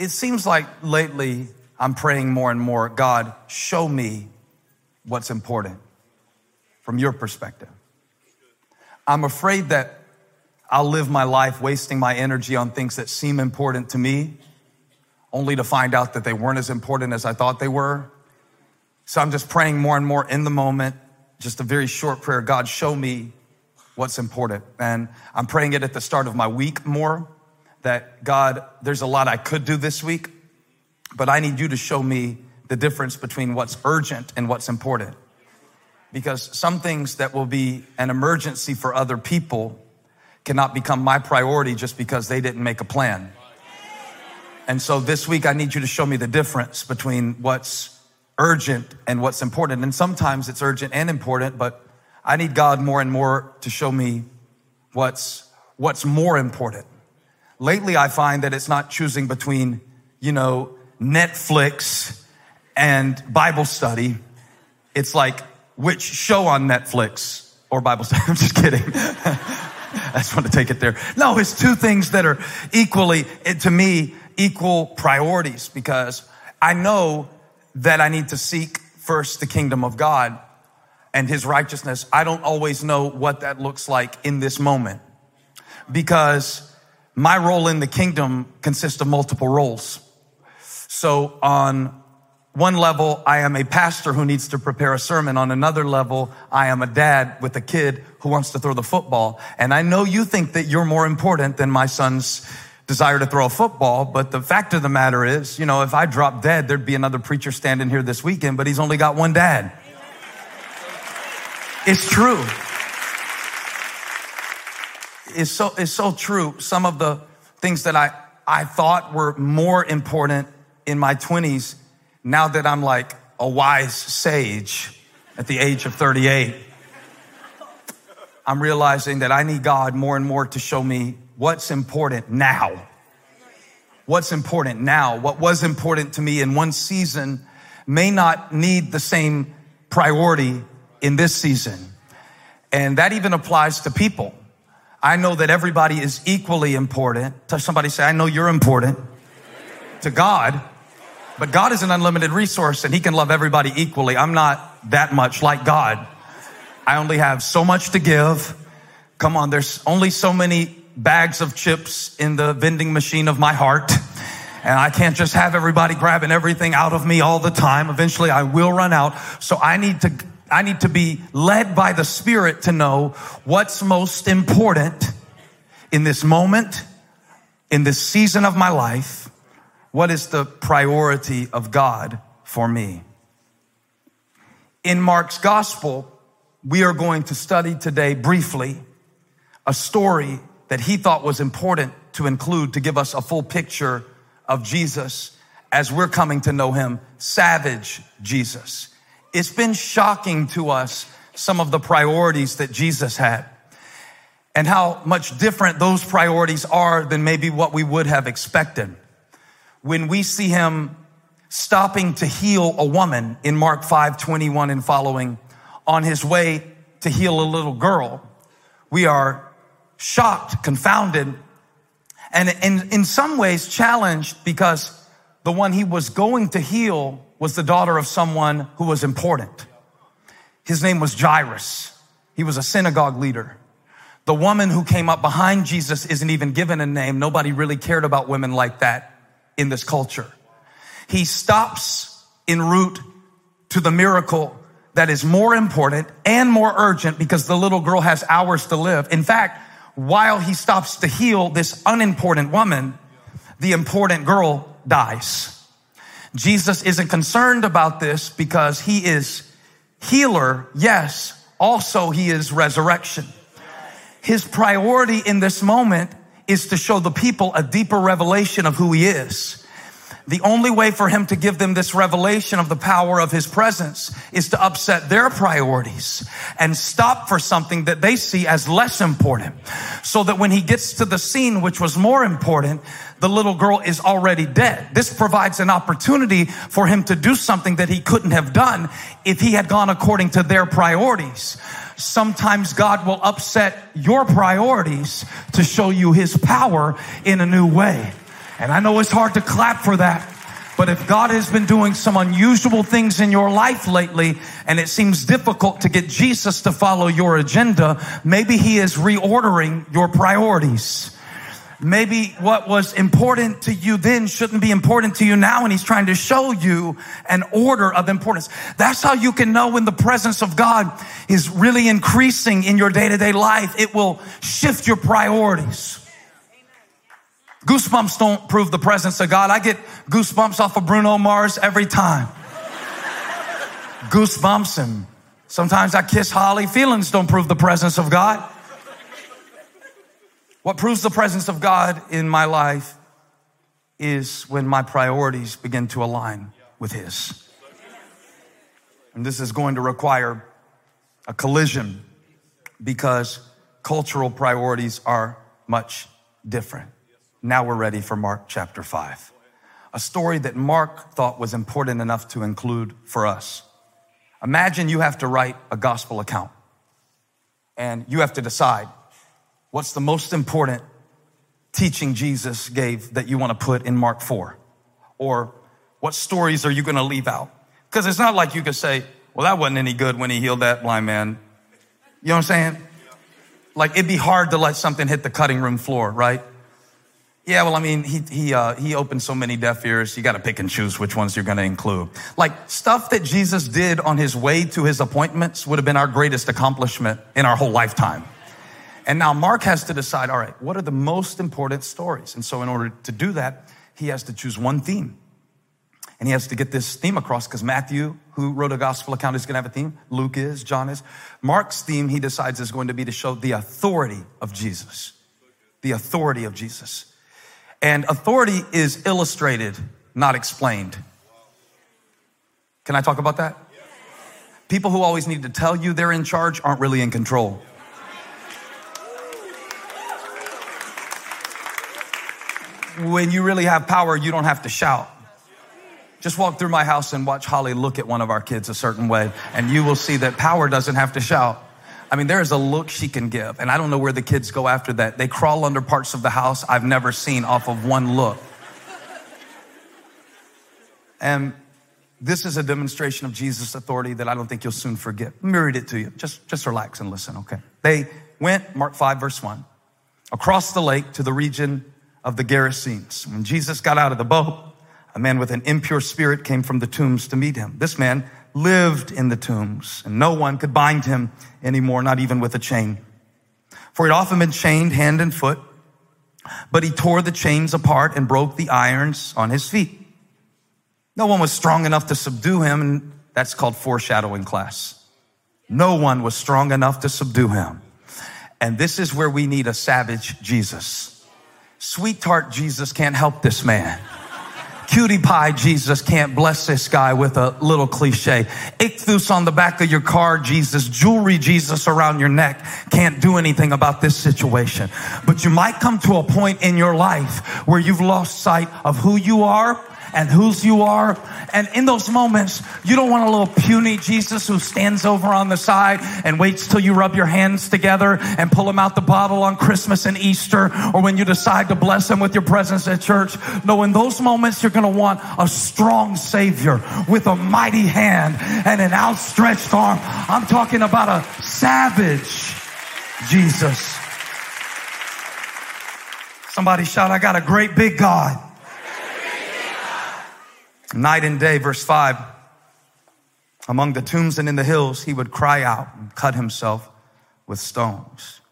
it seems like lately I'm praying more and more, God, show me what's important from your perspective. I'm afraid that I'll live my life wasting my energy on things that seem important to me, only to find out that they weren't as important as I thought they were. So I'm just praying more and more in the moment, just a very short prayer. God, show me what's important. And I'm praying it at the start of my week more, that God, there's a lot I could do this week, but I need you to show me the difference between what's urgent and what's important. Because some things that will be an emergency for other people cannot become my priority just because they didn't make a plan. And so this week, I need you to show me the difference between what's urgent and what's important. And sometimes it's urgent and important, but I need God more and more to show me what's more important. Lately, I find that it's not choosing between, Netflix and Bible study. It's like, which show on Netflix or Bible study? I'm just kidding. I just want to take it there. No, it's two things that are equally, to me, equal priorities, because I know that I need to seek first the kingdom of God and his righteousness. I don't always know what that looks like in this moment, because my role in the kingdom consists of multiple roles. So on one level, I am a pastor who needs to prepare a sermon. On another level, I am a dad with a kid who wants to throw the football. And I know you think that you're more important than my son's desire to throw a football, but the fact of the matter is, if I dropped dead, there'd be another preacher standing here this weekend, but he's only got one dad. It's true. It's so true. Some of the things that I thought were more important in my 20s, now that I'm like a wise sage at the age of 38, I'm realizing that I need God more and more to show me what's important now. What's important now? What was important to me in one season may not need the same priority in this season. And that even applies to people. I know that everybody is equally important. Touch somebody, say, I know you're important to God, but God is an unlimited resource and he can love everybody equally. I'm not that much like God. I only have so much to give. Come on, there's only so many bags of chips in the vending machine of my heart. And I can't just have everybody grabbing everything out of me all the time. Eventually I will run out. So I need to be led by the Spirit to know what's most important in this moment, in this season of my life. What is the priority of God for me? In Mark's gospel, we are going to study today briefly a story that he thought was important to include to give us a full picture of Jesus as we're coming to know him, savage Jesus. It's been shocking to us, some of the priorities that Jesus had and how much different those priorities are than maybe what we would have expected. When we see him stopping to heal a woman in Mark 5:21 and following, on his way to heal a little girl, we are shocked, confounded, and in some ways challenged, because the one he was going to heal was the daughter of someone who was important. His name was Jairus. He was a synagogue leader. The woman who came up behind Jesus isn't even given a name. Nobody really cared about women like that in this culture. He stops en route to the miracle that is more important and more urgent, because the little girl has hours to live. In fact, while he stops to heal this unimportant woman, the important girl dies. Jesus isn't concerned about this because he is healer. Yes, also he is resurrection. His priority in this moment is to show the people a deeper revelation of who he is. The only way for him to give them this revelation of the power of his presence is to upset their priorities and stop for something that they see as less important, so that when he gets to the scene, which was more important, the little girl is already dead. This provides an opportunity for him to do something that he couldn't have done if he had gone according to their priorities. Sometimes God will upset your priorities to show you his power in a new way. And I know it's hard to clap for that. But if God has been doing some unusual things in your life lately, and it seems difficult to get Jesus to follow your agenda, maybe he is reordering your priorities. Maybe what was important to you then shouldn't be important to you now, and he's trying to show you an order of importance. That's how you can know when the presence of God is really increasing in your day-to-day life. It will shift your priorities. Goosebumps don't prove the presence of God. I get goosebumps off of Bruno Mars every time. Goosebumps, and sometimes I kiss Holly. Feelings don't prove the presence of God. What proves the presence of God in my life is when my priorities begin to align with his. And this is going to require a collision because cultural priorities are much different. Now we're ready for Mark chapter 5, a story that Mark thought was important enough to include for us. Imagine you have to write a gospel account and you have to decide what's the most important teaching Jesus gave that you want to put in Mark 4? Or what stories are you going to leave out? Because it's not like you could say, well, that wasn't any good when he healed that blind man. You know what I'm saying? Like, it'd be hard to let something hit the cutting room floor, right? Yeah, well, I mean, he opened so many deaf ears. You got to pick and choose which ones you're going to include. Like, stuff that Jesus did on his way to his appointments would have been our greatest accomplishment in our whole lifetime. And now Mark has to decide, all right, what are the most important stories? And so in order to do that, he has to choose one theme. And he has to get this theme across because Matthew, who wrote a gospel account, is going to have a theme. Luke is, John is. Mark's theme, he decides, is going to be to show the authority of Jesus. The authority of Jesus. And authority is illustrated, not explained. Can I talk about that? People who always need to tell you they're in charge aren't really in control. When you really have power, you don't have to shout. Just walk through my house and watch Holly look at one of our kids a certain way, and you will see that power doesn't have to shout. I mean, there is a look she can give, and I don't know where the kids go after that. They crawl under parts of the house I've never seen off of one look. And this is a demonstration of Jesus' authority that I don't think you'll soon forget. Let me read it to you. Just relax and listen, okay? They went, Mark 5, verse 1, across the lake to the region of the Gerasenes. When Jesus got out of the boat, a man with an impure spirit came from the tombs to meet him. This man lived in the tombs, and no one could bind him anymore, not even with a chain. For he'd often been chained hand and foot, but he tore the chains apart and broke the irons on his feet. No one was strong enough to subdue him, and that's called foreshadowing class. No one was strong enough to subdue him. And this is where we need a savage Jesus. Sweet tart Jesus can't help this man. Cutie pie Jesus can't bless this guy with a little cliche. Ichthus on the back of your car Jesus, jewelry Jesus around your neck can't do anything about this situation. But you might come to a point in your life where you've lost sight of who you are and whose you are. And in those moments, you don't want a little puny Jesus who stands over on the side and waits till you rub your hands together and pull him out the bottle on Christmas and Easter, or when you decide to bless him with your presence at church. No, in those moments, you're going to want a strong Savior with a mighty hand and an outstretched arm. I'm talking about a savage Jesus. Somebody shout, I got a great big God. Night and day, verse 5, among the tombs and in the hills, he would cry out and cut himself with stones.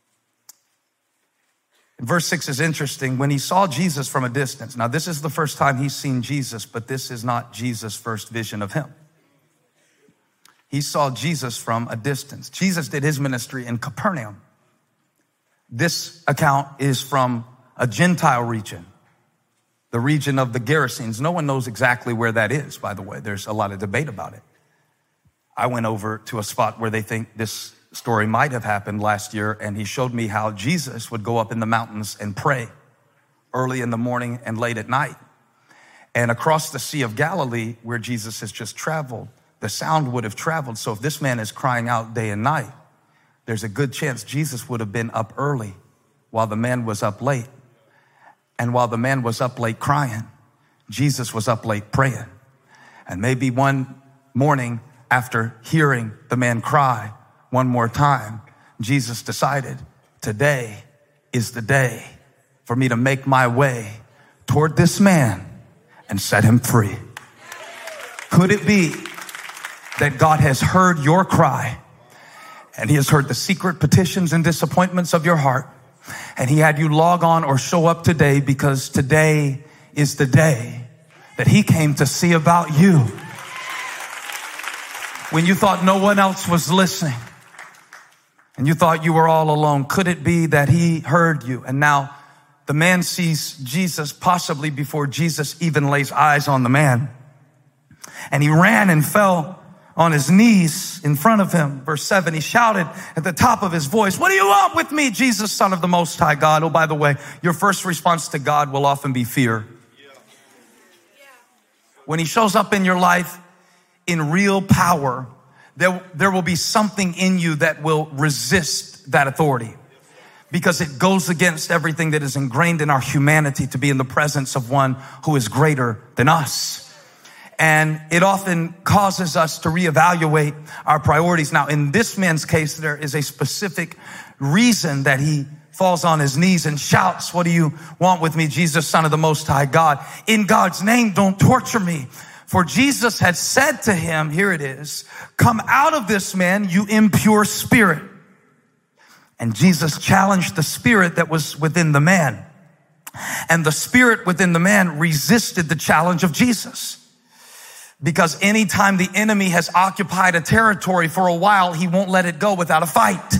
And verse 6 is interesting. When he saw Jesus from a distance, now this is the first time he's seen Jesus, but this is not Jesus' first vision of him. He saw Jesus from a distance. Jesus did his ministry in Capernaum. This account is from a Gentile region. The region of the Gerasenes. No one knows exactly where that is, by the way. There's a lot of debate about it. I went over to a spot where they think this story might have happened last year, and he showed me how Jesus would go up in the mountains and pray early in the morning and late at night. And across the Sea of Galilee, where Jesus has just traveled, the sound would have traveled. So if this man is crying out day and night, there's a good chance Jesus would have been up early while the man was up late. And while the man was up late crying, Jesus was up late praying. And maybe one morning after hearing the man cry one more time, Jesus decided, today is the day for me to make my way toward this man and set him free. Could it be that God has heard your cry and he has heard the secret petitions and disappointments of your heart, and he had you log on or show up today because today is the day that he came to see about you? When you thought no one else was listening and you thought you were all alone, could it be that he heard you? And now the man sees Jesus possibly before Jesus even lays eyes on the man. And he ran and fell on his knees in front of him. Verse 7, he shouted at the top of his voice, "What do you want with me, Jesus, Son of the Most High God?" Oh, by the way, your first response to God will often be fear. When he shows up in your life in real power, there will be something in you that will resist that authority, because it goes against everything that is ingrained in our humanity to be in the presence of one who is greater than us. And it often causes us to reevaluate our priorities. Now, in this man's case, there is a specific reason that he falls on his knees and shouts, "What do you want with me, Jesus, Son of the Most High God? In God's name, don't torture me." For Jesus had said to him, here it is, "Come out of this man, you impure spirit." And Jesus challenged the spirit that was within the man. And the spirit within the man resisted the challenge of Jesus. Because anytime the enemy has occupied a territory for a while, he won't let it go without a fight.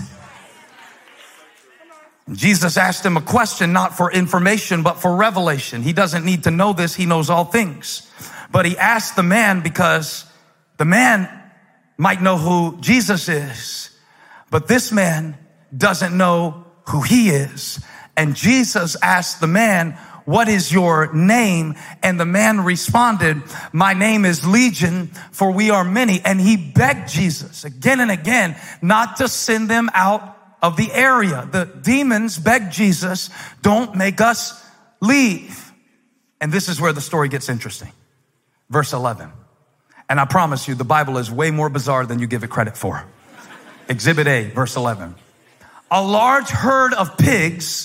And Jesus asked him a question, not for information, but for revelation. He doesn't need to know this. He knows all things. But he asked the man because the man might know who Jesus is, but this man doesn't know who he is. And Jesus asked the man, "What is your name?" And the man responded, "My name is Legion, for we are many." And he begged Jesus again and again not to send them out of the area. The demons begged Jesus, "Don't make us leave." And this is where the story gets interesting. Verse 11. And I promise you, the Bible is way more bizarre than you give it credit for. Exhibit A, verse 11. A large herd of pigs.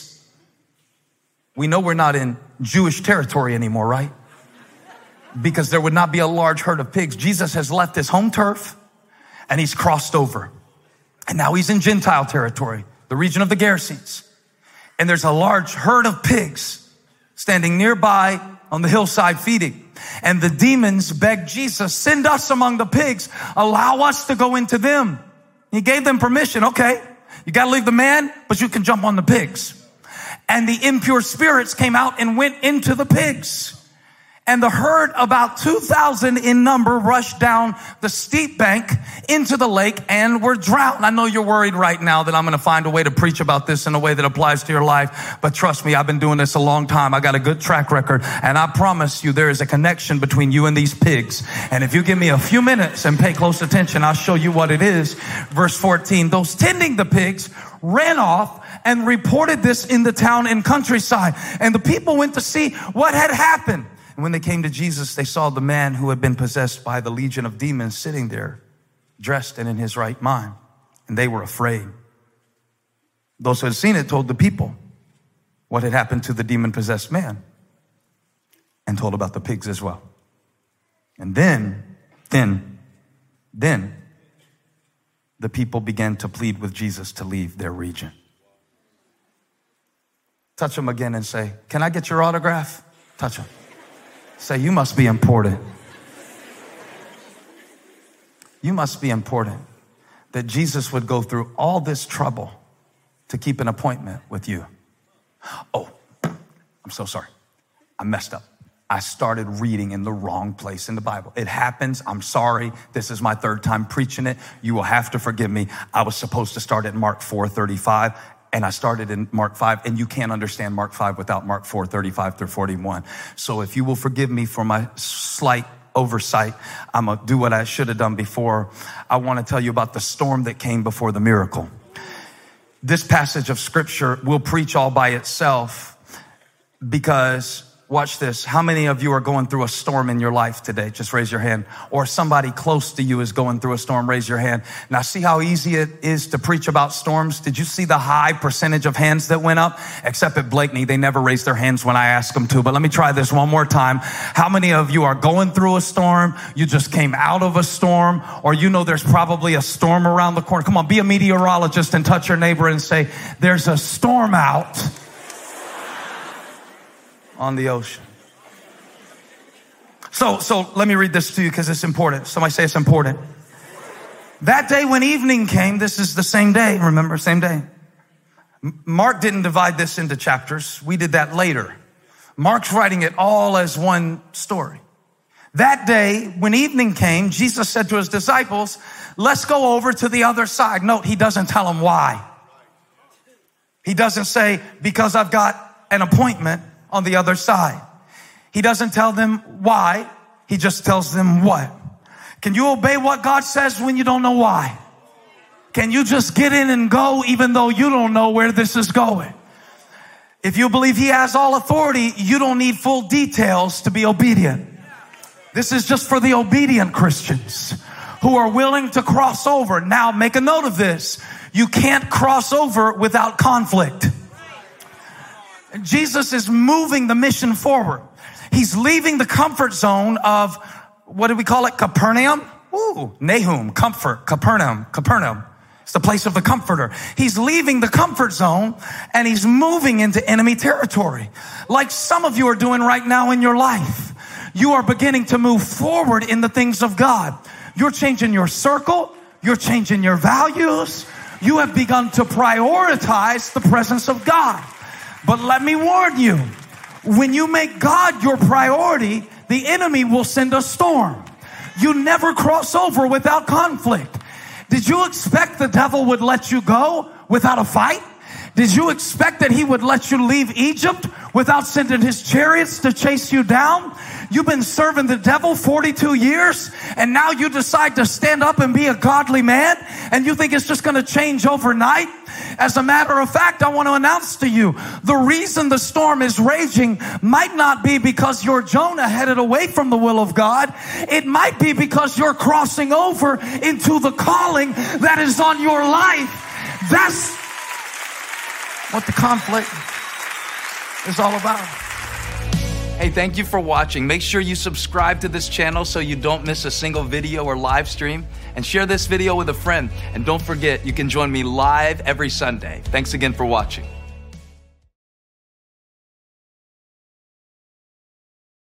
We know we're not in Jewish territory anymore, right? Because there would not be a large herd of pigs. Jesus has left his home turf and he's crossed over. And now he's in Gentile territory, the region of the Gerasenes. And there's a large herd of pigs standing nearby on the hillside feeding. And the demons begged Jesus, "Send us among the pigs. Allow us to go into them." He gave them permission. Okay, you got to leave the man, but you can jump on the pigs. And the impure spirits came out and went into the pigs. And the herd, about 2,000 in number, rushed down the steep bank into the lake and were drowned. I know you're worried right now that I'm going to find a way to preach about this in a way that applies to your life. But trust me, I've been doing this a long time. I got a good track record. And I promise you there is a connection between you and these pigs. And if you give me a few minutes and pay close attention, I'll show you what it is. Verse 14, those tending the pigs ran off and reported this in the town and countryside. And the people went to see what had happened. And when they came to Jesus, they saw the man who had been possessed by the legion of demons sitting there, dressed and in his right mind. And they were afraid. Those who had seen it told the people what had happened to the demon-possessed man and told about the pigs as well. And then the people began to plead with Jesus to leave their region. Touch him again and say, "Can I get your autograph?" Touch him. Say, "You must be important." You must be important that Jesus would go through all this trouble to keep an appointment with you. Oh, I'm so sorry. I messed up. I started reading in the wrong place in the Bible. It happens. I'm sorry. This is my third time preaching it. You will have to forgive me. I was supposed to start at Mark 4:35. And I started in Mark 5, and you can't understand Mark 5 without Mark 4:35 through 41. So if you will forgive me for my slight oversight, I'm going to do what I should have done before. I want to tell you about the storm that came before the miracle. This passage of scripture will preach all by itself. Because, watch this, how many of you are going through a storm in your life today? Just raise your hand. Or somebody close to you is going through a storm, raise your hand. Now see how easy it is to preach about storms? Did you see the high percentage of hands that went up? Except at Blakeney, they never raise their hands when I ask them to. But let me try this one more time. How many of you are going through a storm? You just came out of a storm, or you know there's probably a storm around the corner. Come on, be a meteorologist and touch your neighbor and say, there's a storm out on the ocean. So let me read this to you because it's important. Somebody say it's important. That day when evening came, this is the same day, remember, same day. Mark didn't divide this into chapters. We did that later. Mark's writing it all as one story. That day when evening came, Jesus said to his disciples, let's go over to the other side. Note, he doesn't tell them why. He doesn't say, because I've got an appointment on the other side. He doesn't tell them why. He just tells them what. Can you obey what God says when you don't know why? Can you just get in and go even though you don't know where this is going? If you believe he has all authority, you don't need full details to be obedient. This is just for the obedient Christians who are willing to cross over. Now, make a note of this. You can't cross over without conflict. Jesus is moving the mission forward. He's leaving the comfort zone of, what do we call it? Capernaum? Nahum, comfort, Capernaum. It's the place of the comforter. He's leaving the comfort zone and he's moving into enemy territory. Like some of you are doing right now in your life. You are beginning to move forward in the things of God. You're changing your circle. You're changing your values. You have begun to prioritize the presence of God. But let me warn you, when you make God your priority, the enemy will send a storm. You never cross over without conflict. Did you expect the devil would let you go without a fight? Did you expect that he would let you leave Egypt without sending his chariots to chase you down? You've been serving the devil 42 years and now you decide to stand up and be a godly man and you think it's just going to change overnight? As a matter of fact, I want to announce to you, the reason the storm is raging might not be because you're Jonah headed away from the will of God. It might be because you're crossing over into the calling that is on your life. That's what the conflict is all about. Hey, thank you for watching. Make sure you subscribe to this channel so you don't miss a single video or live stream. And share this video with a friend. And don't forget, you can join me live every Sunday. Thanks again for watching.